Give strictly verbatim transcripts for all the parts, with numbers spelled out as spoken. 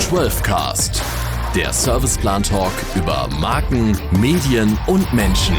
zwölf Cast, der Serviceplan-Talk über Marken, Medien und Menschen.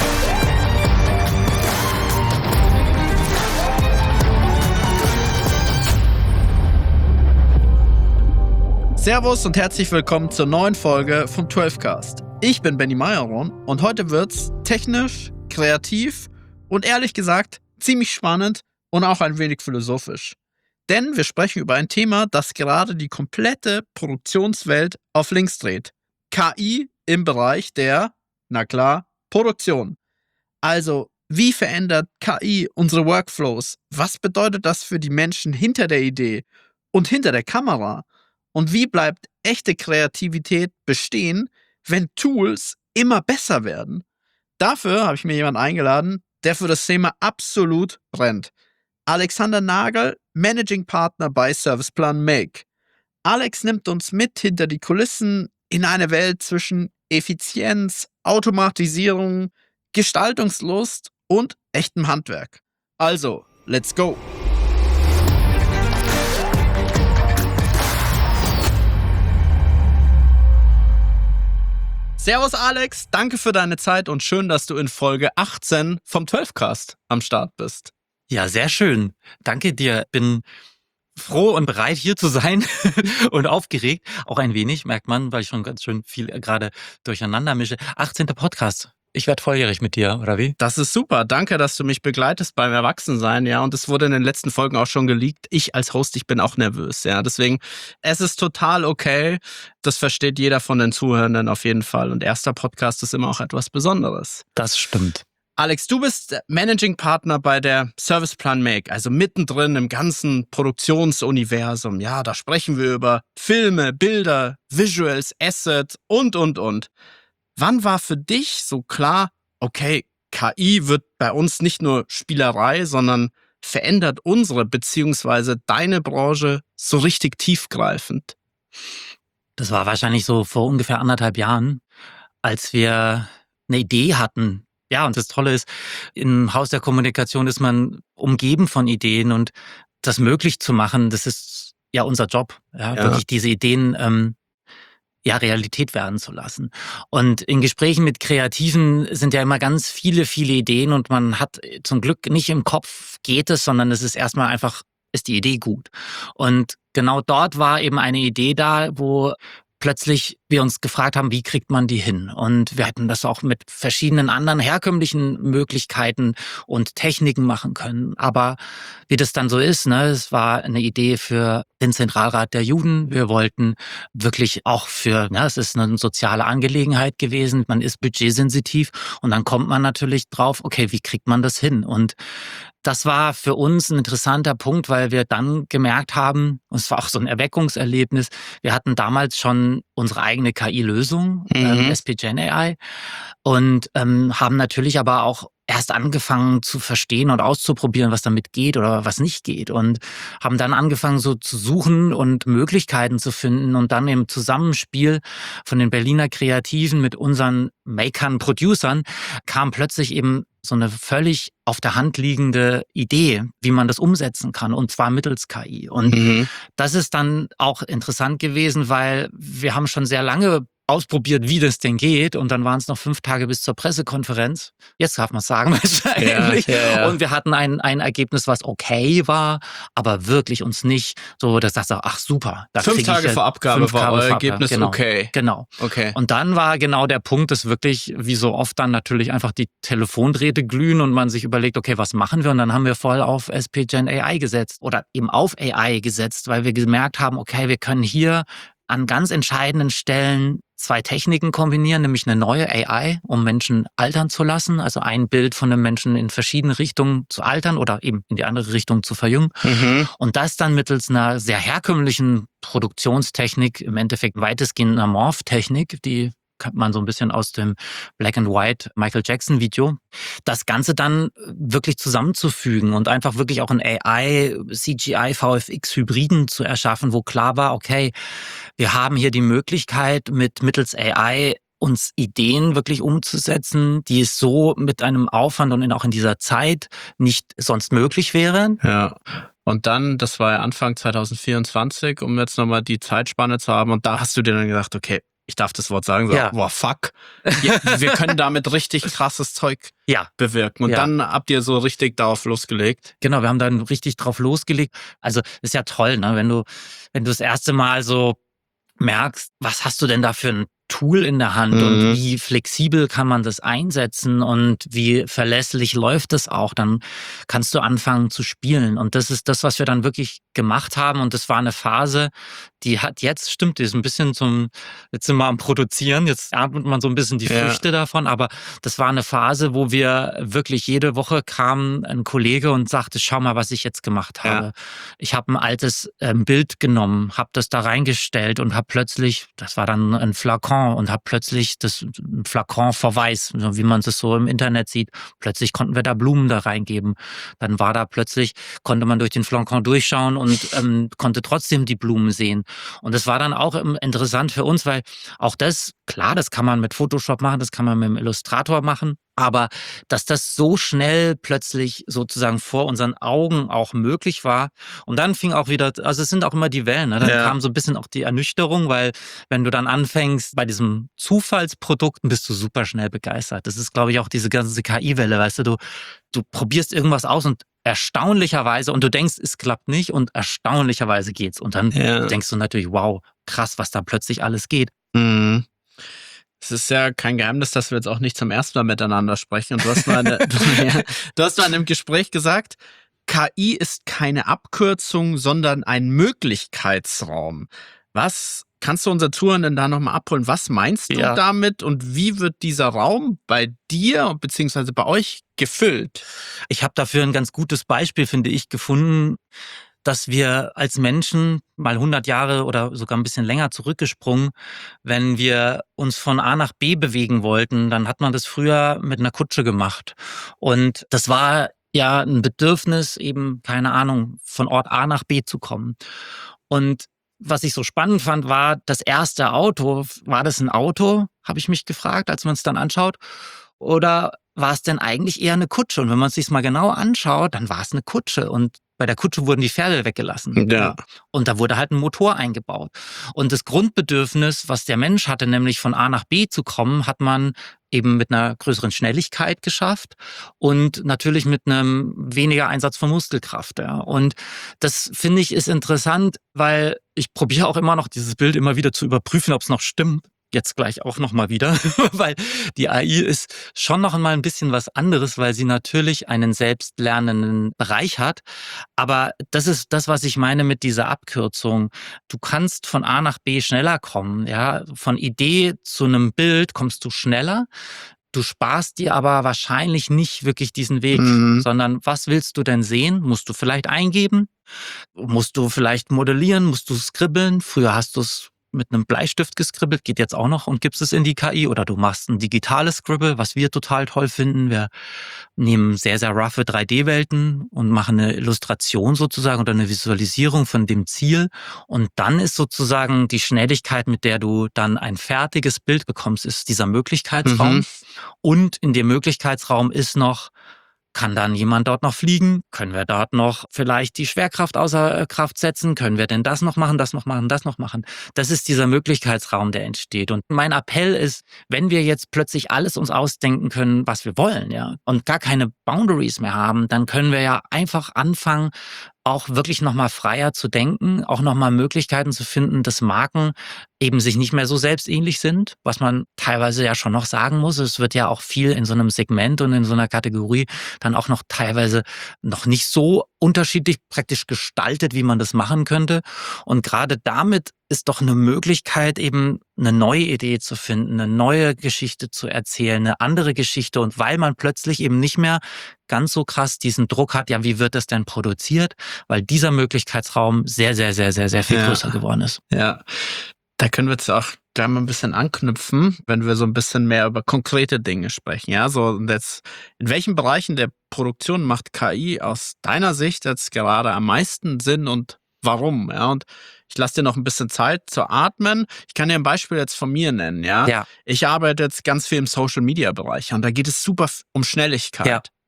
Servus und herzlich willkommen zur neuen Folge vom zwölf Cast. Ich bin Benny Meyerron und heute wird's technisch, kreativ und ehrlich gesagt ziemlich spannend und auch ein wenig philosophisch. Denn wir sprechen über ein Thema, das gerade die komplette Produktionswelt auf links dreht. K I im Bereich der, na klar, Produktion. Also, wie verändert K I unsere Workflows? Was bedeutet das für die Menschen hinter der Idee und hinter der Kamera? Und wie bleibt echte Kreativität bestehen, wenn Tools immer besser werden? Dafür habe ich mir jemanden eingeladen, der für das Thema absolut brennt. Alexander Nagel, Managing Partner bei Serviceplan Make. Alex nimmt uns mit hinter die Kulissen in eine Welt zwischen Effizienz, Automatisierung, Gestaltungslust und echtem Handwerk. Also, let's go! Servus Alex, danke für deine Zeit und schön, dass du in Folge achtzehn vom zwölf Cast am Start bist. Ja, sehr schön. Danke dir. Bin froh und bereit, hier zu sein und aufgeregt. Auch ein wenig, merkt man, weil ich schon ganz schön viel gerade durcheinander mische. achtzehnter Podcast. Ich werde volljährig mit dir, oder wie? Das ist super. Danke, dass du mich begleitest beim Erwachsensein, ja. Und es wurde in den letzten Folgen auch schon geleakt. Ich als Host, ich bin auch nervös, ja. Deswegen, es ist total okay. Das versteht jeder von den Zuhörenden auf jeden Fall. Und erster Podcast ist immer auch etwas Besonderes. Das stimmt. Alex, du bist Managing Partner bei der Serviceplan Make, also mittendrin im ganzen Produktionsuniversum. Ja, da sprechen wir über Filme, Bilder, Visuals, Asset und, und, und. Wann war für dich so klar, okay, K I wird bei uns nicht nur Spielerei, sondern verändert unsere bzw. deine Branche so richtig tiefgreifend? Das war wahrscheinlich so vor ungefähr anderthalb Jahren, als wir eine Idee hatten. Ja, und das Tolle ist, im Haus der Kommunikation ist man umgeben von Ideen und das möglich zu machen, das ist ja unser Job, ja, Ja. wirklich diese Ideen ähm, ja, Realität werden zu lassen. Und in Gesprächen mit Kreativen sind ja immer ganz viele, viele Ideen und man hat zum Glück nicht im Kopf, geht es, sondern es ist erstmal einfach, ist die Idee gut. Und genau dort war eben eine Idee da, wo plötzlich wir uns gefragt haben, wie kriegt man die hin? Und wir hätten das auch mit verschiedenen anderen herkömmlichen Möglichkeiten und Techniken machen können. Aber wie das dann so ist, ne, es war eine Idee für den Zentralrat der Juden. Wir wollten wirklich auch für, ja, es ist eine soziale Angelegenheit gewesen. Man ist budgetsensitiv und dann kommt man natürlich drauf, okay, wie kriegt man das hin? Und das war für uns ein interessanter Punkt, weil wir dann gemerkt haben, und es war auch so ein Erweckungserlebnis, wir hatten damals schon unsere eigene K I-Lösung, Mhm. ähm, S P Gen A I, und ähm, haben natürlich aber auch erst angefangen zu verstehen und auszuprobieren, was damit geht oder was nicht geht, und haben dann angefangen so zu suchen und Möglichkeiten zu finden, und dann im Zusammenspiel von den Berliner Kreativen mit unseren Makern, Producern kam plötzlich eben so eine völlig auf der Hand liegende Idee, wie man das umsetzen kann, und zwar mittels K I. Und Mhm. das ist dann auch interessant gewesen, weil wir haben schon sehr lange ausprobiert, wie das denn geht, und dann waren es noch fünf Tage bis zur Pressekonferenz. Jetzt darf man es sagen wahrscheinlich. Ja, ja, ja. Und wir hatten ein, ein Ergebnis, was okay war, aber wirklich uns nicht so, dass das ach super. Da Fünf krieg ich Tage ja- vor Abgabe fünf war Tage euer vor Abgabe, Ergebnis genau, okay. Genau. Okay. Und dann war genau der Punkt, dass wirklich, wie so oft dann natürlich einfach die Telefondrähte glühen und man sich überlegt, okay, was machen wir? Und dann haben wir voll auf S P Gen A I gesetzt oder eben auf A I gesetzt, weil wir gemerkt haben, okay, wir können hier an ganz entscheidenden Stellen zwei Techniken kombinieren, nämlich eine neue A I, um Menschen altern zu lassen, also ein Bild von einem Menschen in verschiedene Richtungen zu altern oder eben in die andere Richtung zu verjüngen. Mhm. Und das dann mittels einer sehr herkömmlichen Produktionstechnik, im Endeffekt weitestgehend einer Morph-Technik, die kennt man so ein bisschen aus dem Black and White Michael Jackson Video, das Ganze dann wirklich zusammenzufügen und einfach wirklich auch ein A I, C G I, V F X Hybriden zu erschaffen, wo klar war, okay, wir haben hier die Möglichkeit, mit mittels A I uns Ideen wirklich umzusetzen, die es so mit einem Aufwand und auch in dieser Zeit nicht sonst möglich wären. Ja. Und dann, das war ja Anfang zwanzig vierundzwanzig, um jetzt nochmal die Zeitspanne zu haben. Und da hast du dir dann gedacht, okay, ich darf das Wort sagen, so, Ja. boah, fuck. Ja, wir können damit richtig krasses Zeug Ja, bewirken. Und Ja. dann habt ihr so richtig darauf losgelegt. genau, wir haben dann richtig drauf losgelegt. Also ist ja toll, ne? Wenn du, wenn du das erste Mal so merkst, was hast du denn da für ein Tool in der Hand Mhm. und wie flexibel kann man das einsetzen und wie verlässlich läuft es auch, dann kannst du anfangen zu spielen. Und das ist das, was wir dann wirklich gemacht haben. Und das war eine Phase, die hat jetzt, stimmt, die ist ein bisschen zum, jetzt sind wir am Produzieren, jetzt erntet man so ein bisschen die Ja. Früchte davon, aber das war eine Phase, wo wir wirklich jede Woche kam ein Kollege und sagte, schau mal, was ich jetzt gemacht Ja. habe. Ich habe ein altes ähm, Bild genommen, habe das da reingestellt und habe plötzlich, das war dann ein Flakon und habe plötzlich das ein Flakon verweiß, so wie man es so im Internet sieht. Plötzlich konnten wir da Blumen da reingeben. Dann war da plötzlich, konnte man durch den Flakon durchschauen und ähm, konnte trotzdem die Blumen sehen. Und das war dann auch ähm, interessant für uns, weil auch das, klar, das kann man mit Photoshop machen, das kann man mit dem Illustrator machen. Aber dass das so schnell plötzlich sozusagen vor unseren Augen auch möglich war. Und dann fing auch wieder, also es sind auch immer die Wellen, ne? Dann Ja. kam so ein bisschen auch die Ernüchterung, weil wenn du dann anfängst bei diesem Zufallsprodukt, bist du super schnell begeistert. Das ist, glaube ich, auch diese ganze K I-Welle, weißt du, du, du probierst irgendwas aus und erstaunlicherweise, und du denkst, es klappt nicht und erstaunlicherweise geht's. Und dann Ja. denkst du natürlich, wow, krass, was da plötzlich alles geht. Mhm. Es ist ja kein Geheimnis, dass wir jetzt auch nicht zum ersten Mal miteinander sprechen. Und du hast mal, eine, du, ja, du hast mal in einem Gespräch gesagt, K I ist keine Abkürzung, sondern ein Möglichkeitsraum. Was kannst du unsere Zuhörenden da nochmal abholen? Was meinst du Ja. damit und wie wird dieser Raum bei dir bzw. bei euch gefüllt? Ich habe dafür ein ganz gutes Beispiel, finde ich, gefunden, dass wir als Menschen mal hundert Jahre oder sogar ein bisschen länger zurückgesprungen, wenn wir uns von A nach B bewegen wollten, dann hat man das früher mit einer Kutsche gemacht. Und das war ja ein Bedürfnis, eben, keine Ahnung, von Ort A nach B zu kommen. Und was ich so spannend fand, war das erste Auto. War das ein Auto, habe ich mich gefragt, als man es dann anschaut? Oder war es denn eigentlich eher eine Kutsche? Und wenn man es sich mal genau anschaut, dann war es eine Kutsche. Und bei der Kutsche wurden die Pferde weggelassen. Ja. Und da wurde halt ein Motor eingebaut. Und das Grundbedürfnis, was der Mensch hatte, nämlich von A nach B zu kommen, hat man eben mit einer größeren Schnelligkeit geschafft und natürlich mit einem weniger Einsatz von Muskelkraft. Ja. Und das, finde ich, ist interessant, weil ich probiere auch immer noch dieses Bild immer wieder zu überprüfen, ob es noch stimmt. Jetzt gleich auch noch mal wieder, weil die A I ist schon noch mal ein bisschen was anderes, weil sie natürlich einen selbstlernenden Bereich hat. Aber das ist das, was ich meine mit dieser Abkürzung. Du kannst von A nach B schneller kommen, ja. Von Idee zu einem Bild kommst du schneller. Du sparst dir aber wahrscheinlich nicht wirklich diesen Weg, Mhm. sondern was willst du denn sehen? Musst du vielleicht eingeben? Musst du vielleicht modellieren? Musst du skribbeln? Früher hast du es mit einem Bleistift geskribbelt, geht jetzt auch noch und gibst es in die K I, oder du machst ein digitales Scribble, was wir total toll finden. Wir nehmen sehr, sehr roughe drei D-Welten und machen eine Illustration sozusagen oder eine Visualisierung von dem Ziel. Und dann ist sozusagen die Schnelligkeit, mit der du dann ein fertiges Bild bekommst, ist dieser Möglichkeitsraum. Mhm. Und in dem Möglichkeitsraum ist noch, kann dann jemand dort noch fliegen? Können wir dort noch vielleicht die Schwerkraft außer Kraft setzen? Können wir denn das noch machen, das noch machen, das noch machen? Das ist dieser Möglichkeitsraum, der entsteht. Und mein Appell ist, wenn wir jetzt plötzlich alles uns ausdenken können, was wir wollen, ja, und gar keine Boundaries mehr haben, dann können wir ja einfach anfangen, auch wirklich nochmal freier zu denken, auch nochmal Möglichkeiten zu finden, dass Marken eben sich nicht mehr so selbstähnlich sind, was man teilweise ja schon noch sagen muss. Es wird ja auch viel in so einem Segment und in so einer Kategorie dann auch noch teilweise noch nicht so unterschiedlich praktisch gestaltet, wie man das machen könnte. Und gerade damit ist doch eine Möglichkeit, eben eine neue Idee zu finden, eine neue Geschichte zu erzählen, eine andere Geschichte. Und weil man plötzlich eben nicht mehr ganz so krass diesen Druck hat, ja, wie wird das denn produziert? Weil dieser Möglichkeitsraum sehr, sehr, sehr, sehr, sehr viel Ja. größer geworden ist. Ja, da können wir jetzt auch gleich mal ein bisschen anknüpfen, wenn wir so ein bisschen mehr über konkrete Dinge sprechen. Ja, so und jetzt, in welchen Bereichen der Produktion macht K I aus deiner Sicht jetzt gerade am meisten Sinn und warum? Ja, und ich lasse dir noch ein bisschen Zeit zu atmen. Ich kann dir ein Beispiel jetzt von mir nennen. Ja, Ja. ich arbeite jetzt ganz viel im Social Media Bereich und da geht es super f- um Schnelligkeit. Ja.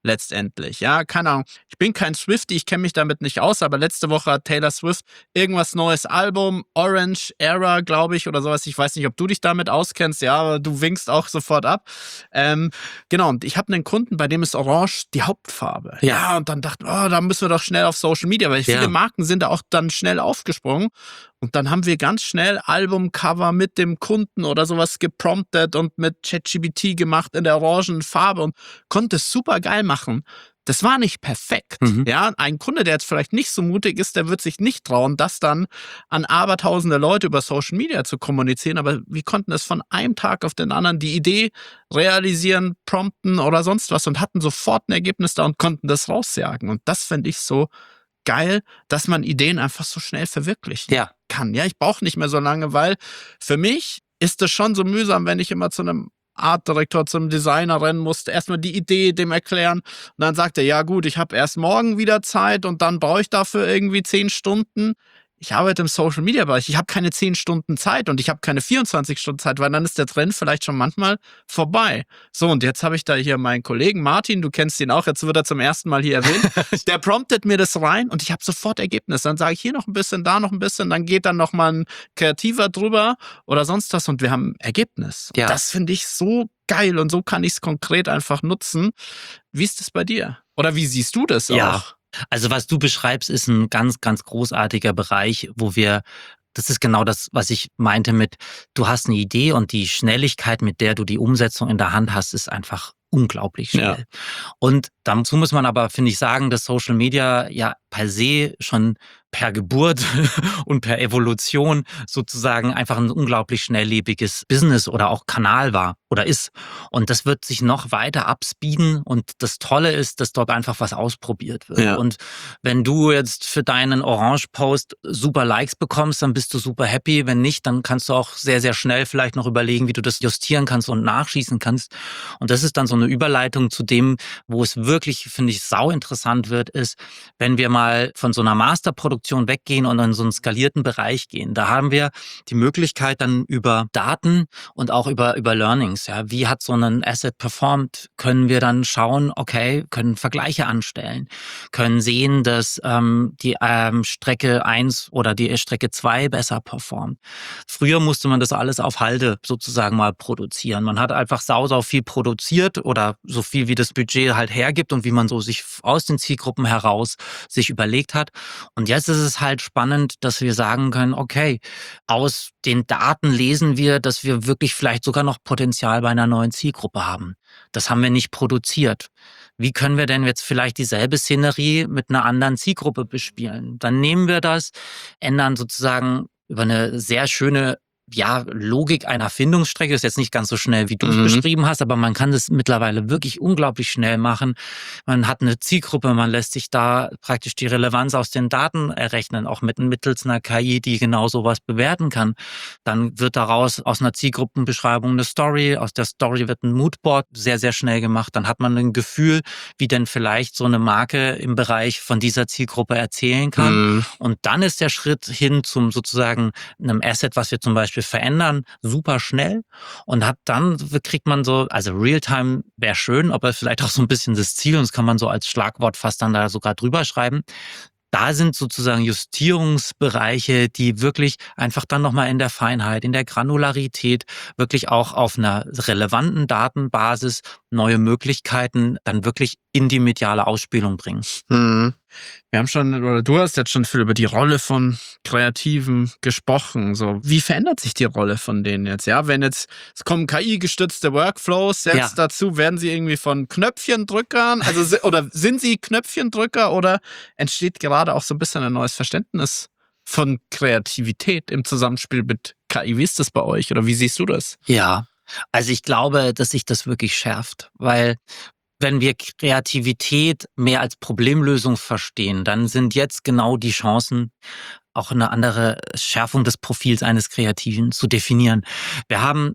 letztendlich. Ja, keine Ahnung. Ich bin kein Swiftie, ich kenne mich damit nicht aus, aber letzte Woche hat Taylor Swift irgendwas neues Album, Orange Era, glaube ich, oder sowas. Ich weiß nicht, ob du dich damit auskennst, ja, aber du winkst auch sofort ab. Ähm, genau, und ich habe einen Kunden, bei dem ist Orange die Hauptfarbe. Ja, ja, und dann dachte ich, oh, da müssen wir doch schnell auf Social Media, weil viele Ja. Marken sind da auch dann schnell aufgesprungen. Und dann haben wir ganz schnell Albumcover mit dem Kunden oder sowas gepromptet und mit ChatGPT gemacht in der orangen Farbe und konnte es super geil machen. Das war nicht perfekt. Mhm. Ja, ein Kunde, der jetzt vielleicht nicht so mutig ist, der wird sich nicht trauen, das dann an abertausende Leute über Social Media zu kommunizieren. Aber wir konnten es von einem Tag auf den anderen die Idee realisieren, prompten oder sonst was und hatten sofort ein Ergebnis da und konnten das rausjagen. Und das finde ich so geil, dass man Ideen einfach so schnell verwirklichen Ja. kann. Ja, ich brauche nicht mehr so lange, weil für mich ist es schon so mühsam, wenn ich immer zu einem Artdirektor, zum Designer rennen musste, erstmal die Idee dem erklären und dann sagt er, ja gut, ich habe erst morgen wieder Zeit und dann brauche ich dafür irgendwie zehn Stunden. Ich arbeite im Social-Media-Bereich, ich habe keine zehn Stunden Zeit und ich habe keine vierundzwanzig Stunden Zeit, weil dann ist der Trend vielleicht schon manchmal vorbei. So, und jetzt habe ich da hier meinen Kollegen Martin, du kennst ihn auch, jetzt wird er zum ersten Mal hier erwähnt, der promptet mir das rein und ich habe sofort Ergebnis. Dann sage ich hier noch ein bisschen, da noch ein bisschen, dann geht dann noch mal ein Kreativer drüber oder sonst was und wir haben ein Ergebnis. Ja. Das finde ich so geil und so kann ich es konkret einfach nutzen. Wie ist das bei dir? Oder wie siehst du das Ja. auch? Also was du beschreibst, ist ein ganz, ganz großartiger Bereich, wo wir, das ist genau das, was ich meinte mit, du hast eine Idee und die Schnelligkeit, mit der du die Umsetzung in der Hand hast, ist einfach unglaublich schnell. Ja. Und dazu muss man aber, finde ich, sagen, dass Social Media ja per se schon per Geburt und per Evolution sozusagen einfach ein unglaublich schnelllebiges Business oder auch Kanal war oder ist. Und das wird sich noch weiter upspeeden. Und das Tolle ist, dass dort einfach was ausprobiert wird. Ja. Und wenn du jetzt für deinen Orange-Post super Likes bekommst, dann bist du super happy. Wenn nicht, dann kannst du auch sehr, sehr schnell vielleicht noch überlegen, wie du das justieren kannst und nachschießen kannst. Und das ist dann so eine Überleitung zu dem, wo es wirklich, finde ich, sau interessant wird, ist, wenn wir mal von so einer Masterproduktion weggehen und in so einen skalierten Bereich gehen. Da haben wir die Möglichkeit dann über Daten und auch über, über Learnings, ja, wie hat so ein Asset performt, können wir dann schauen, okay, können Vergleiche anstellen, können sehen, dass ähm, die ähm, Strecke eins oder die Strecke zwei besser performt. Früher musste man das alles auf Halde sozusagen mal produzieren. Man hat einfach sau, sau viel produziert oder so viel, wie das Budget halt hergibt und wie man so sich aus den Zielgruppen heraus sich überlegt hat. Und jetzt ist es halt spannend, dass wir sagen können, okay, aus den Daten lesen wir, dass wir wirklich vielleicht sogar noch Potenzial bei einer neuen Zielgruppe haben. Das haben wir nicht produziert. Wie können wir denn jetzt vielleicht dieselbe Szenerie mit einer anderen Zielgruppe bespielen? Dann nehmen wir das, ändern sozusagen über eine sehr schöne ja, Logik einer Findungsstrecke ist jetzt nicht ganz so schnell, wie du es Mhm. beschrieben hast, aber man kann das mittlerweile wirklich unglaublich schnell machen. Man hat eine Zielgruppe, man lässt sich da praktisch die Relevanz aus den Daten errechnen, auch mit mittels einer K I, die genau sowas bewerten kann. Dann wird daraus aus einer Zielgruppenbeschreibung eine Story, aus der Story wird ein Moodboard sehr, sehr schnell gemacht. Dann hat man ein Gefühl, wie denn vielleicht so eine Marke im Bereich von dieser Zielgruppe erzählen kann. Mhm. Und dann ist der Schritt hin zum sozusagen einem Asset, was wir zum Beispiel verändern, super schnell und hat dann kriegt man so, also Realtime wäre schön, aber vielleicht auch so ein bisschen das Ziel und das kann man so als Schlagwort fast dann da sogar drüber schreiben. Da sind sozusagen Justierungsbereiche, die wirklich einfach dann nochmal in der Feinheit, in der Granularität, wirklich auch auf einer relevanten Datenbasis neue Möglichkeiten dann wirklich in die mediale Ausspielung bringen. Mhm. Wir haben schon, oder du hast jetzt schon viel über die Rolle von Kreativen gesprochen. So, wie verändert sich die Rolle von denen jetzt? Ja, wenn jetzt, es kommen K I-gestützte Workflows jetzt Ja. dazu, werden sie irgendwie von Knöpfchendrückern, also si- oder sind sie Knöpfchendrücker oder entsteht gerade auch so ein bisschen ein neues Verständnis von Kreativität im Zusammenspiel mit K I? Wie ist das bei euch oder wie siehst du das? Ja, also ich glaube, dass sich das wirklich schärft, weil wenn wir Kreativität mehr als Problemlösung verstehen, dann sind jetzt genau die Chancen, auch eine andere Schärfung des Profils eines Kreativen zu definieren. Wir haben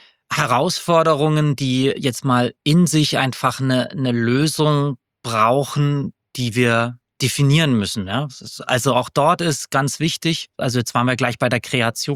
Herausforderungen, die jetzt mal in sich einfach eine, eine Lösung brauchen, die wir definieren müssen. Ja? Also auch dort ist ganz wichtig, also jetzt waren wir gleich bei der Kreation,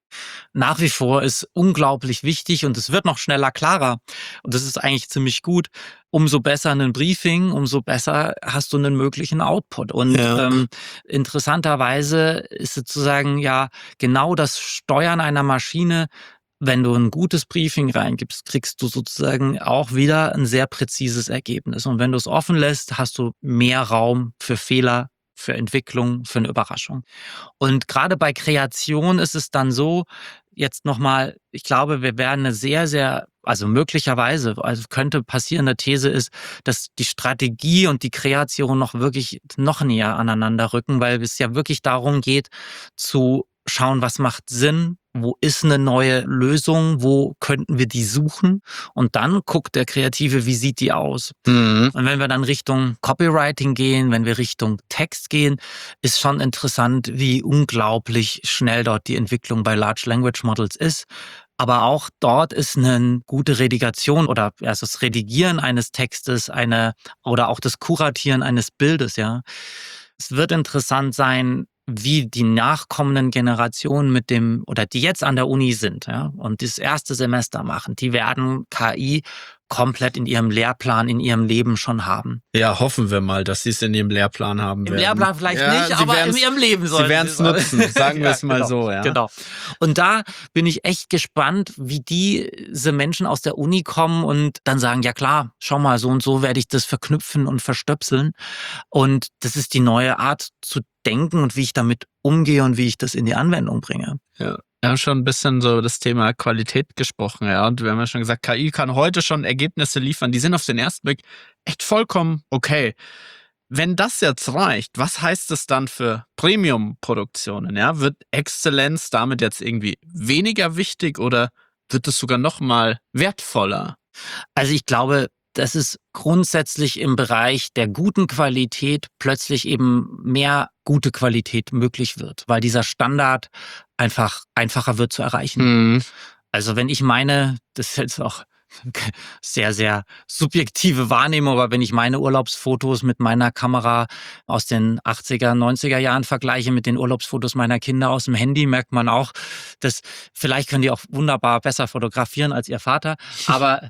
Nach wie vor ist unglaublich wichtig und es wird noch schneller klarer. Und das ist eigentlich ziemlich gut. Umso besser ein Briefing, umso besser hast du einen möglichen Output. Und Ja. ähm, interessanterweise ist sozusagen ja genau das Steuern einer Maschine. Wenn du ein gutes Briefing reingibst, kriegst du sozusagen auch wieder ein sehr präzises Ergebnis. Und wenn du es offen lässt, hast du mehr Raum für Fehler, für Entwicklung, für eine Überraschung. Und gerade bei Kreation ist es dann so, jetzt nochmal, ich glaube, wir werden eine sehr, sehr, also möglicherweise, also könnte passieren, eine These ist, dass die Strategie und die Kreation noch wirklich noch näher aneinander rücken, weil es ja wirklich darum geht, zu schauen, was macht Sinn, wo ist eine neue Lösung, wo könnten wir die suchen und dann guckt der Kreative, wie sieht die aus. Mhm. Und wenn wir dann Richtung Copywriting gehen, wenn wir Richtung Text gehen, ist schon interessant, wie unglaublich schnell dort die Entwicklung bei Large Language Models ist. Aber auch dort ist eine gute Redigation oder also das Redigieren eines Textes, eine oder auch das Kuratieren eines Bildes, ja. Es wird interessant sein, wie die nachkommenden Generationen mit dem, oder die jetzt an der Uni sind, ja, und das erste Semester machen, die werden K I komplett in ihrem Lehrplan, in ihrem Leben schon haben. Ja, hoffen wir mal, dass sie es in ihrem Lehrplan haben Im werden. Lehrplan vielleicht Ja, nicht, sie aber werden's- in ihrem Leben sollen Sie werden es nutzen, sagen wir es mal genau, so, ja. Genau. Und da bin ich echt gespannt, wie diese Menschen aus der Uni kommen und dann sagen, ja klar, schau mal, so und so werde ich das verknüpfen und verstöpseln. Und das ist die neue Art zu denken und wie ich damit umgehe und wie ich das in die Anwendung bringe. Ja. Wir haben schon ein bisschen so das Thema Qualität gesprochen, ja. Und wir haben ja schon gesagt, K I kann heute schon Ergebnisse liefern, die sind auf den ersten Blick echt vollkommen okay. Wenn das jetzt reicht, was heißt es dann für Premium-Produktionen? Ja? Wird Exzellenz damit jetzt irgendwie weniger wichtig oder wird es sogar noch mal wertvoller? Also ich glaube, dass es grundsätzlich im Bereich der guten Qualität plötzlich eben mehr gute Qualität möglich wird, weil dieser Standard einfach einfacher wird zu erreichen. Mhm. Also wenn ich meine, das ist jetzt auch sehr, sehr subjektive Wahrnehmung, aber wenn ich meine Urlaubsfotos mit meiner Kamera aus den achtziger, neunziger Jahren vergleiche mit den Urlaubsfotos meiner Kinder aus dem Handy, merkt man auch, dass vielleicht können die auch wunderbar besser fotografieren als ihr Vater, aber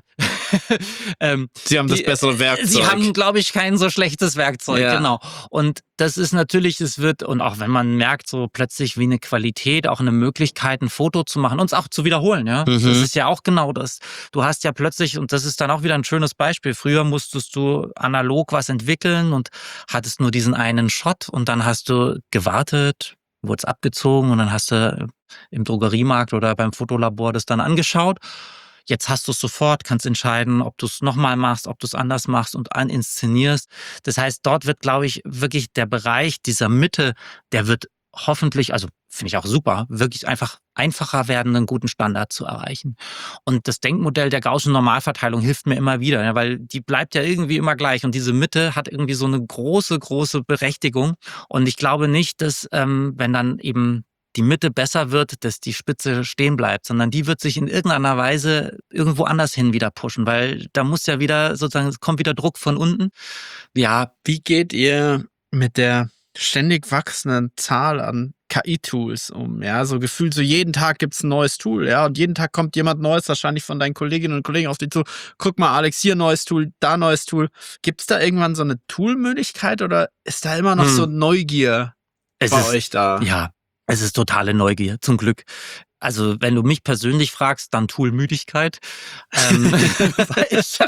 ähm, Sie haben das die, bessere Werkzeug. Sie haben, glaube ich, kein so schlechtes Werkzeug, Ja. genau. Und das ist natürlich, es wird, und auch wenn man merkt, so plötzlich wie eine Qualität, auch eine Möglichkeit, ein Foto zu machen und es auch zu wiederholen, ja. Mhm. Das ist ja auch genau das. Du hast ja plötzlich, und das ist dann auch wieder ein schönes Beispiel, früher musstest du analog was entwickeln und hattest nur diesen einen Shot und dann hast du gewartet, wurde es abgezogen und dann hast du im Drogeriemarkt oder beim Fotolabor das dann angeschaut. Jetzt hast du es sofort, kannst entscheiden, ob du es nochmal machst, ob du es anders machst und inszenierst. Das heißt, dort wird, glaube ich, wirklich der Bereich dieser Mitte, der wird hoffentlich, also finde ich auch super, wirklich einfach einfacher werden, einen guten Standard zu erreichen. Und das Denkmodell der Gaußschen Normalverteilung hilft mir immer wieder, ja, weil die bleibt ja irgendwie immer gleich und diese Mitte hat irgendwie so eine große, große Berechtigung. Und ich glaube nicht, dass ähm, wenn dann eben die Mitte besser wird, dass die Spitze stehen bleibt, sondern die wird sich in irgendeiner Weise irgendwo anders hin wieder pushen, weil da muss ja wieder sozusagen, es kommt wieder Druck von unten. Ja, Wie geht ihr mit der ständig wachsenden Zahl an K I-Tools um? Ja, so gefühlt so jeden Tag gibt's ein neues Tool, ja, und jeden Tag kommt jemand Neues, wahrscheinlich von deinen Kolleginnen und Kollegen auf dich zu. Guck mal, Alex, hier neues Tool, da neues Tool. Gibt's da irgendwann so eine Toolmöglichkeit oder ist da immer noch Hm. so Neugier es bei ist, euch da? ja, es ist totale Neugier, zum Glück. Also wenn du mich persönlich fragst, dann Toolmüdigkeit. Ähm, weil ich,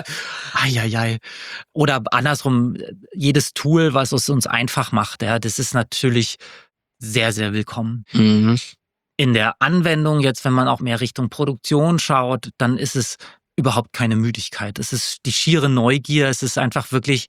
ai, oder andersrum, jedes Tool, was es uns einfach macht, ja, das ist natürlich sehr, sehr willkommen. Mhm. In der Anwendung, jetzt wenn man auch mehr Richtung Produktion schaut, dann ist es überhaupt keine Müdigkeit. Es ist die schiere Neugier. Es ist einfach wirklich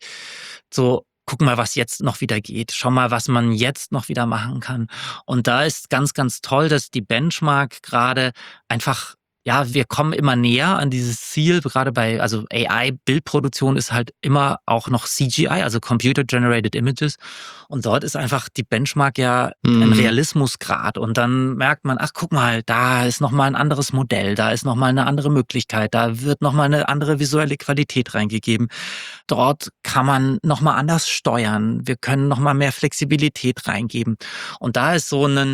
so, guck mal, was jetzt noch wieder geht. Schau mal, was man jetzt noch wieder machen kann. Und da ist ganz, ganz toll, dass die Benchmark gerade einfach, ja, wir kommen immer näher an dieses Ziel, gerade bei, also A I-Bildproduktion ist halt immer auch noch C G I, also Computer Generated Images. Und dort ist einfach die Benchmark ja Mhm. ein Realismusgrad. Und dann merkt man, ach, guck mal, da ist nochmal ein anderes Modell, da ist nochmal eine andere Möglichkeit, da wird nochmal eine andere visuelle Qualität reingegeben. Dort kann man nochmal anders steuern. Wir können nochmal mehr Flexibilität reingeben. Und da ist so ein,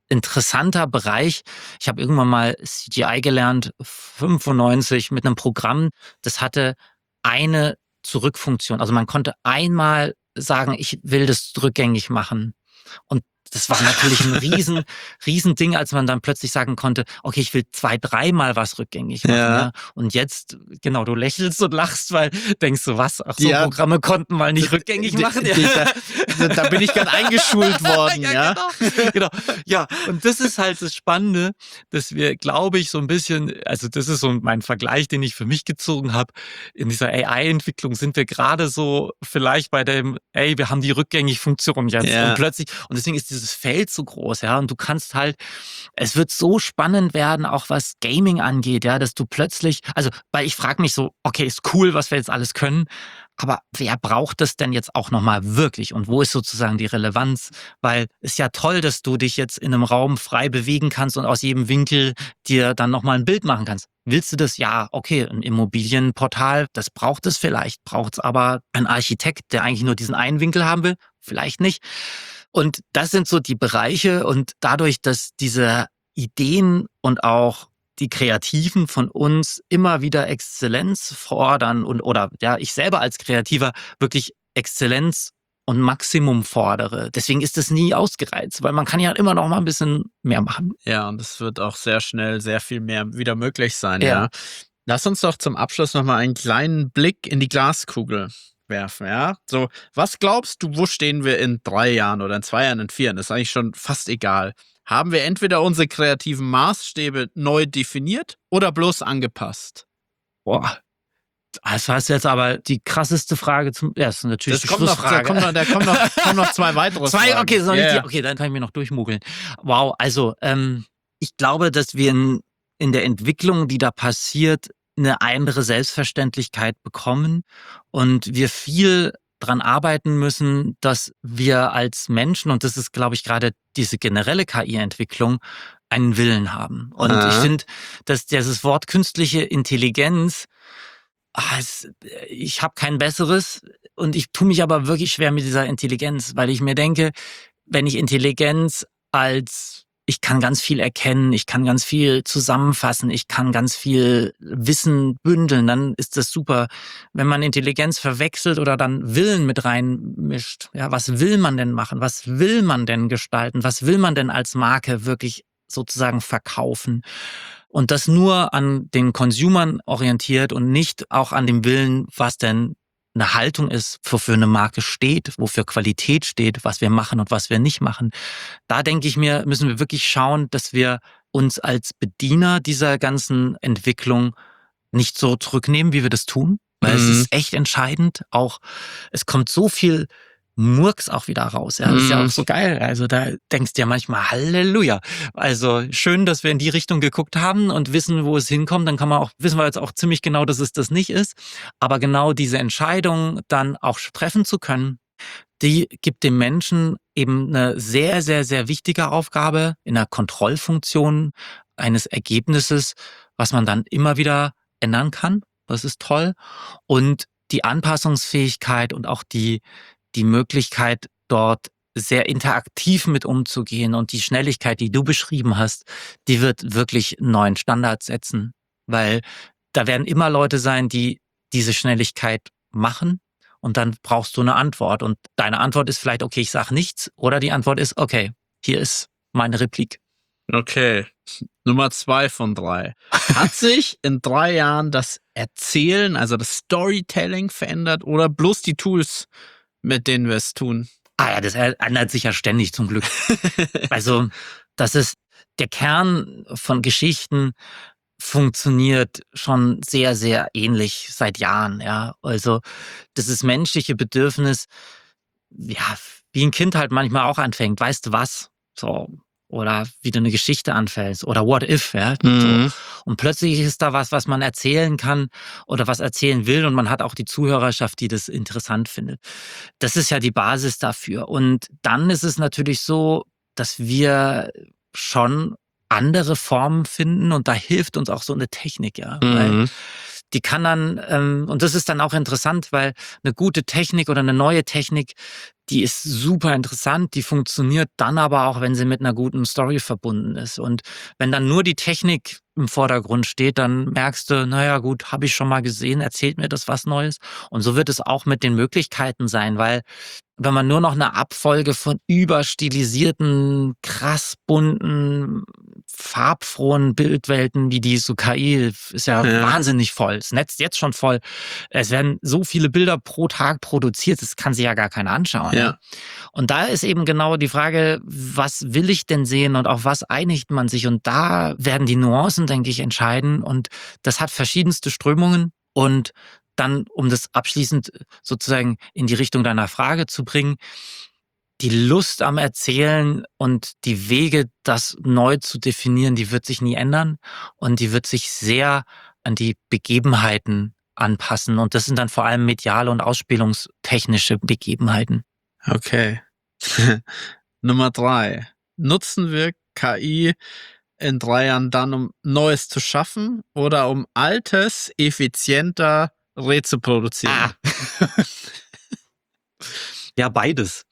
interessanter Bereich. Ich habe irgendwann mal C G I gelernt, fünfundneunzig, mit einem Programm, das hatte eine Zurückfunktion. Also man konnte einmal sagen, ich will das rückgängig machen. Und das war natürlich ein riesen, riesen Ding, als man dann plötzlich sagen konnte, okay, ich will zwei, dreimal was rückgängig machen. Ja. Ja. Und jetzt, genau, du lächelst und lachst, weil denkst du, was? Ach so, ja, Programme konnten mal nicht rückgängig machen. Die, die, da, da bin ich gerade eingeschult worden, ja. Ja, genau, genau. Ja, und das ist halt das Spannende, dass wir, glaube ich, so ein bisschen, also das ist so mein Vergleich, den ich für mich gezogen habe. In dieser A I-Entwicklung sind wir gerade so vielleicht bei dem, ey, wir haben die rückgängig Funktion jetzt. Ja. Und plötzlich, und deswegen ist dieses Feld so groß, ja, und du kannst halt, es wird so spannend werden, auch was Gaming angeht, ja, dass du plötzlich, also, weil ich frage mich so, okay, ist cool, was wir jetzt alles können, aber wer braucht das denn jetzt auch nochmal wirklich und wo ist sozusagen die Relevanz? Weil es ist ja toll, dass du dich jetzt in einem Raum frei bewegen kannst und aus jedem Winkel dir dann nochmal ein Bild machen kannst. Willst du das? Ja, okay, ein Immobilienportal, das braucht es vielleicht, braucht es aber ein Architekt, der eigentlich nur diesen einen Winkel haben will? Vielleicht nicht. Und das sind so die Bereiche und dadurch, dass diese Ideen und auch die Kreativen von uns immer wieder Exzellenz fordern und oder ja, ich selber als Kreativer wirklich Exzellenz und Maximum fordere. Deswegen ist es nie ausgereizt, weil man kann ja immer noch mal ein bisschen mehr machen. Ja, und es wird auch sehr schnell sehr viel mehr wieder möglich sein. Ja. Ja. Ja. Lass uns doch zum Abschluss noch mal einen kleinen Blick in die Glaskugel werfen, ja? So, was glaubst du, wo stehen wir in drei Jahren oder in zwei Jahren, in vier Jahren? Das ist eigentlich schon fast egal. Haben wir entweder unsere kreativen Maßstäbe neu definiert oder bloß angepasst? Boah. Das heißt jetzt aber die krasseste Frage zum ersten, natürlich Das die kommt noch, da Schlussfrage. kommen noch, da kommen noch, kommen noch zwei weitere Zwei, Fragen. okay, soll ich Ja, die, ja. okay, dann kann ich mir noch durchmogeln. Wow, also ähm, ich glaube, dass wir in, in der Entwicklung, die da passiert, eine andere Selbstverständlichkeit bekommen und wir viel dran arbeiten müssen, dass wir als Menschen, und das ist, glaube ich, gerade diese generelle K I-Entwicklung, einen Willen haben. Und Aha. ich finde, dass dieses Wort künstliche Intelligenz, ah, es, ich habe kein besseres und ich tue mich aber wirklich schwer mit dieser Intelligenz, weil ich mir denke, wenn ich Intelligenz als ich kann ganz viel erkennen, ich kann ganz viel zusammenfassen, ich kann ganz viel Wissen bündeln, dann ist das super. Wenn man Intelligenz verwechselt oder dann Willen mit reinmischt, ja, was will man denn machen? Was will man denn gestalten? Was will man denn als Marke wirklich sozusagen verkaufen? Und das nur an den Consumern orientiert und nicht auch an dem Willen, was denn eine Haltung ist, wofür eine Marke steht, wofür Qualität steht, was wir machen und was wir nicht machen. Da denke ich mir, müssen wir wirklich schauen, dass wir uns als Bediener dieser ganzen Entwicklung nicht so zurücknehmen, wie wir das tun. Weil Mhm. es ist echt entscheidend. Auch, es kommt so viel Murks auch wieder raus. Ja, das ist ja Mhm. auch so geil. Also da denkst du ja manchmal, Halleluja. Also schön, dass wir in die Richtung geguckt haben und wissen, wo es hinkommt. Dann kann man auch, wissen wir jetzt auch ziemlich genau, dass es das nicht ist. Aber genau diese Entscheidung dann auch treffen zu können, die gibt dem Menschen eben eine sehr, sehr, sehr wichtige Aufgabe in der Kontrollfunktion eines Ergebnisses, was man dann immer wieder ändern kann. Das ist toll. Und die Anpassungsfähigkeit und auch die die Möglichkeit, dort sehr interaktiv mit umzugehen und die Schnelligkeit, die du beschrieben hast, die wird wirklich einen neuen Standard setzen, weil da werden immer Leute sein, die diese Schnelligkeit machen und dann brauchst du eine Antwort und deine Antwort ist vielleicht, okay, ich sage nichts oder die Antwort ist, okay, hier ist meine Replik. Okay, Nummer zwei von drei. Hat sich in drei Jahren das Erzählen, also das Storytelling verändert oder bloß die Tools, mit denen wir es tun? Ah ja, das ändert sich ja ständig zum Glück. Also das ist der Kern von Geschichten funktioniert schon sehr, sehr ähnlich seit Jahren. Ja, also das ist menschliche Bedürfnis, ja, wie ein Kind halt manchmal auch anfängt. Weißt du was? So. Oder wie du eine Geschichte anfällst oder what if, ja. Mhm. So. Und plötzlich ist da was, was man erzählen kann oder was erzählen will und man hat auch die Zuhörerschaft, die das interessant findet. Das ist ja die Basis dafür. Und dann ist es natürlich so, dass wir schon andere Formen finden und da hilft uns auch so eine Technik, ja. Mhm. Weil die kann dann, ähm, und das ist dann auch interessant, weil eine gute Technik oder eine neue Technik, die ist super interessant, die funktioniert dann aber auch, wenn sie mit einer guten Story verbunden ist. Und wenn dann nur die Technik im Vordergrund steht, dann merkst du, naja gut, habe ich schon mal gesehen, erzählt mir das was Neues. Und so wird es auch mit den Möglichkeiten sein, weil wenn man nur noch eine Abfolge von überstilisierten, krass bunten, farbfrohen Bildwelten, wie die so K I, ist ja, Ja. wahnsinnig voll. Das Netz ist jetzt schon voll. Es werden so viele Bilder pro Tag produziert, das kann sich ja gar keiner anschauen. Ja. Ne? Und da ist eben genau die Frage, was will ich denn sehen und auf was einigt man sich? Und da werden die Nuancen, denke ich, entscheiden. Und das hat verschiedenste Strömungen. Und dann, um das abschließend sozusagen in die Richtung deiner Frage zu bringen, die Lust am Erzählen und die Wege, das neu zu definieren, die wird sich nie ändern und die wird sich sehr an die Begebenheiten anpassen. Und das sind dann vor allem mediale und ausspielungstechnische Begebenheiten. Okay. Nummer drei. Nutzen wir K I in drei Jahren dann, um Neues zu schaffen oder um Altes effizienter rezuproduzieren? Ah. Ja, beides.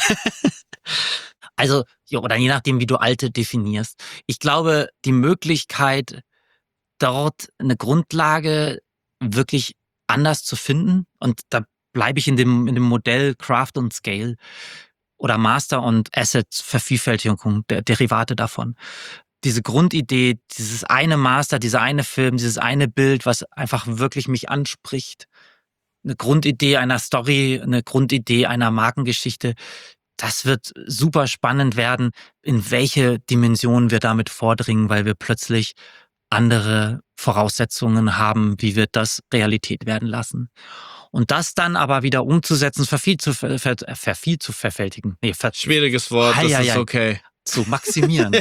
Also, ja, oder je nachdem, wie du Alte definierst. Ich glaube, die Möglichkeit, dort eine Grundlage wirklich anders zu finden, und da bleibe ich in dem, in dem Modell Craft und Scale oder Master und Assets Vervielfältigung, der Derivate davon. Diese Grundidee, dieses eine Master, dieser eine Film, dieses eine Bild, was einfach wirklich mich anspricht, eine Grundidee einer Story, eine Grundidee einer Markengeschichte, das wird super spannend werden, in welche Dimensionen wir damit vordringen, weil wir plötzlich andere Voraussetzungen haben, wie wir das Realität werden lassen. Und das dann aber wieder umzusetzen, verviel zu, ver, ver, verviel zu verfältigen. Nee, ver, Schwieriges Wort, das Hei, hei, ist hei. okay. zu maximieren.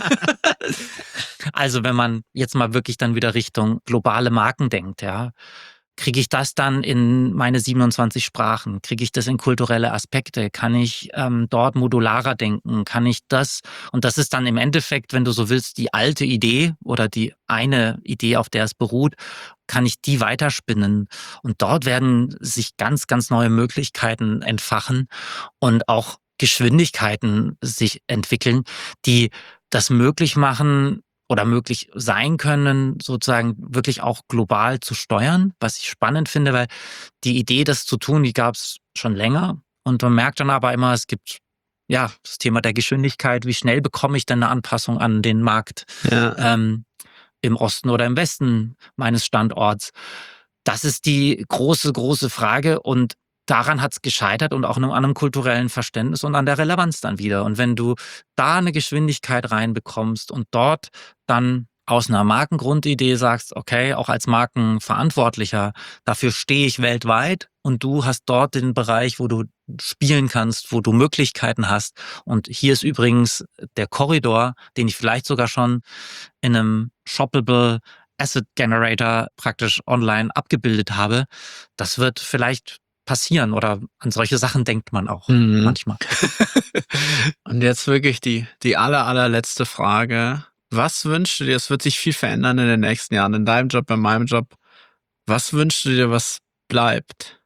Also wenn man jetzt mal wirklich dann wieder Richtung globale Marken denkt, ja, kriege ich das dann in meine siebenundzwanzig Sprachen? Kriege ich das in kulturelle Aspekte? Kann ich ähm, dort modularer denken? Kann ich das? Und das ist dann im Endeffekt, wenn du so willst, die alte Idee oder die eine Idee, auf der es beruht, kann ich die weiterspinnen. Und dort werden sich ganz, ganz neue Möglichkeiten entfachen und auch Geschwindigkeiten sich entwickeln, die das möglich machen, oder möglich sein können, sozusagen wirklich auch global zu steuern, was ich spannend finde, weil die Idee, das zu tun, die gab es schon länger. Und man merkt dann aber immer, es gibt ja das Thema der Geschwindigkeit, wie schnell bekomme ich denn eine Anpassung an den Markt Ja. ähm, im Osten oder im Westen meines Standorts. Das ist die große, große Frage, und daran hat es gescheitert und auch an einem kulturellen Verständnis und an der Relevanz dann wieder. Und wenn du da eine Geschwindigkeit reinbekommst und dort dann aus einer Markengrundidee sagst, okay, auch als Markenverantwortlicher, dafür stehe ich weltweit, und du hast dort den Bereich, wo du spielen kannst, wo du Möglichkeiten hast. Und hier ist übrigens der Korridor, den ich vielleicht sogar schon in einem shoppable Asset Generator praktisch online abgebildet habe. Das wird vielleicht passieren, oder an solche Sachen denkt man auch Mhm. manchmal. Und jetzt wirklich die, die aller, allerletzte Frage. Was wünschst du dir, es wird sich viel verändern in den nächsten Jahren, in deinem Job, in meinem Job. Was wünschst du dir, was bleibt?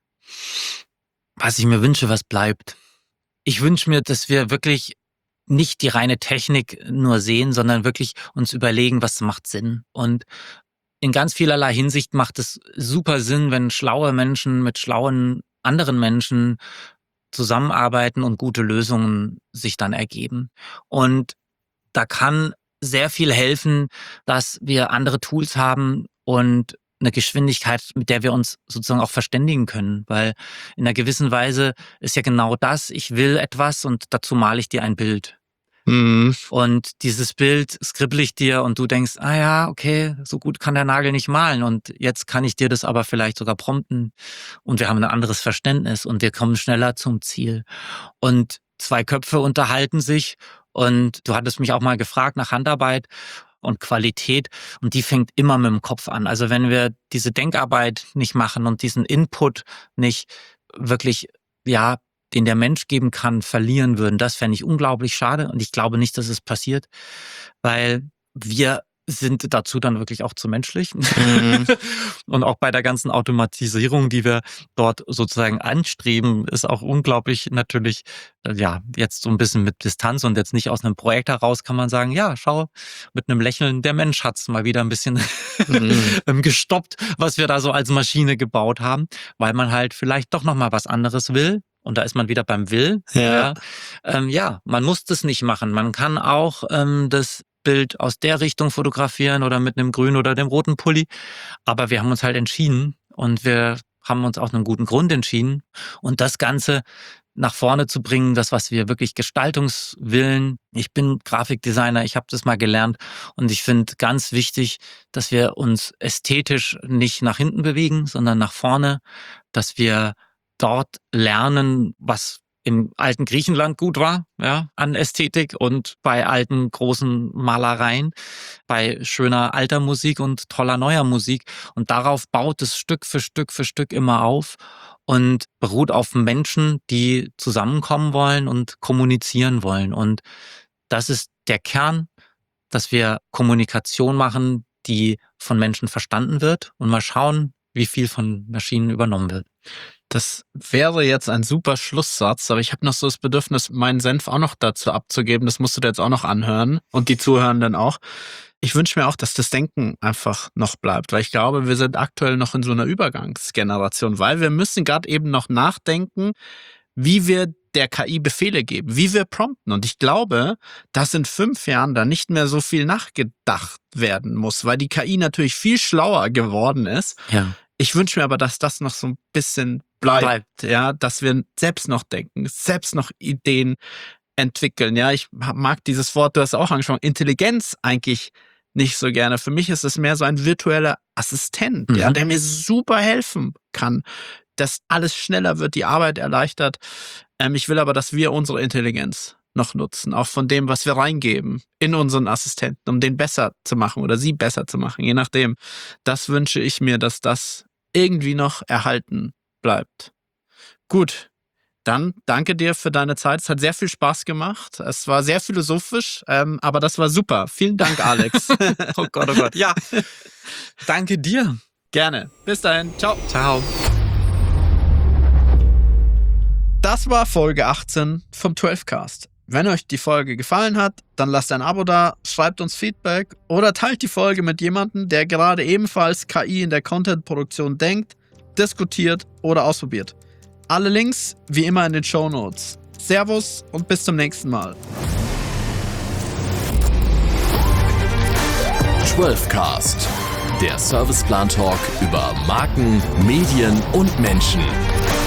Was ich mir wünsche, was bleibt. Ich wünsche mir, dass wir wirklich nicht die reine Technik nur sehen, sondern wirklich uns überlegen, was macht Sinn. Und in ganz vielerlei Hinsicht macht es super Sinn, wenn schlaue Menschen mit schlauen anderen Menschen zusammenarbeiten und gute Lösungen sich dann ergeben. Und da kann sehr viel helfen, dass wir andere Tools haben und eine Geschwindigkeit, mit der wir uns sozusagen auch verständigen können. Weil in einer gewissen Weise ist ja genau das, ich will etwas und dazu male ich dir ein Bild. Mhm. Und dieses Bild skribbel ich dir und du denkst, ah ja, okay, so gut kann der Nagel nicht malen, und jetzt kann ich dir das aber vielleicht sogar prompten und wir haben ein anderes Verständnis und wir kommen schneller zum Ziel. Und zwei Köpfe unterhalten sich, und du hattest mich auch mal gefragt nach Handarbeit und Qualität, und die fängt immer mit dem Kopf an. Also wenn wir diese Denkarbeit nicht machen und diesen Input nicht wirklich, ja, den der Mensch geben kann, verlieren würden, das fände ich unglaublich schade, und ich glaube nicht, dass es passiert, weil wir sind dazu dann wirklich auch zu menschlich. Mhm. Und auch bei der ganzen Automatisierung, die wir dort sozusagen anstreben, ist auch unglaublich natürlich, ja, jetzt so ein bisschen mit Distanz und jetzt nicht aus einem Projekt heraus kann man sagen, ja, schau, mit einem Lächeln, der Mensch hat's mal wieder ein bisschen mhm. gestoppt, was wir da so als Maschine gebaut haben, weil man halt vielleicht doch nochmal was anderes will. Und da ist man wieder beim Will. Ja, ja, ähm, ja man muss das nicht machen. Man kann auch ähm, das Bild aus der Richtung fotografieren oder mit einem grünen oder dem roten Pulli. Aber wir haben uns halt entschieden und wir haben uns aus einem guten Grund entschieden. Und das Ganze nach vorne zu bringen, das, was wir wirklich Gestaltungswillen. Ich bin Grafikdesigner, ich habe das mal gelernt und ich finde ganz wichtig, dass wir uns ästhetisch nicht nach hinten bewegen, sondern nach vorne, dass wir dort lernen, was im alten Griechenland gut war, ja, an Ästhetik und bei alten großen Malereien, bei schöner alter Musik und toller neuer Musik. Und darauf baut es Stück für Stück für Stück immer auf und beruht auf Menschen, die zusammenkommen wollen und kommunizieren wollen. Und das ist der Kern, dass wir Kommunikation machen, die von Menschen verstanden wird und mal schauen, wie viel von Maschinen übernommen wird. Das wäre jetzt ein super Schlusssatz, aber ich habe noch so das Bedürfnis, meinen Senf auch noch dazu abzugeben. Das musst du dir jetzt auch noch anhören und die Zuhörenden auch. Ich wünsche mir auch, dass das Denken einfach noch bleibt, weil ich glaube, wir sind aktuell noch in so einer Übergangsgeneration, weil wir müssen gerade eben noch nachdenken, wie wir der K I Befehle geben, wie wir prompten. Und ich glaube, dass in fünf Jahren da nicht mehr so viel nachgedacht werden muss, weil die K I natürlich viel schlauer geworden ist. Ja. Ich wünsche mir aber, dass das noch so ein bisschen bleibt, bleibt, ja, dass wir selbst noch denken, selbst noch Ideen entwickeln. Ja, ich mag dieses Wort, du hast auch angesprochen, Intelligenz eigentlich nicht so gerne. Für mich ist es mehr so ein virtueller Assistent, mhm. ja, der mir super helfen kann, dass alles schneller wird, die Arbeit erleichtert. Ähm, ich will aber, dass wir unsere Intelligenz noch nutzen, auch von dem, was wir reingeben in unseren Assistenten, um den besser zu machen oder sie besser zu machen, je nachdem. Das wünsche ich mir, dass das irgendwie noch erhalten bleibt. Gut, dann danke dir für deine Zeit. Es hat sehr viel Spaß gemacht. Es war sehr philosophisch, ähm, aber das war super. Vielen Dank, Alex. Oh Gott, oh Gott. Ja, danke dir. Gerne. Bis dahin. Ciao. Ciao. Das war Folge achtzehn vom zwölf Cast. Wenn euch die Folge gefallen hat, dann lasst ein Abo da, schreibt uns Feedback oder teilt die Folge mit jemandem, der gerade ebenfalls K I in der Content-Produktion denkt, diskutiert oder ausprobiert. Alle Links wie immer in den Shownotes. Servus und bis zum nächsten Mal. zwölf Cast, der Serviceplan Talk über Marken, Medien und Menschen.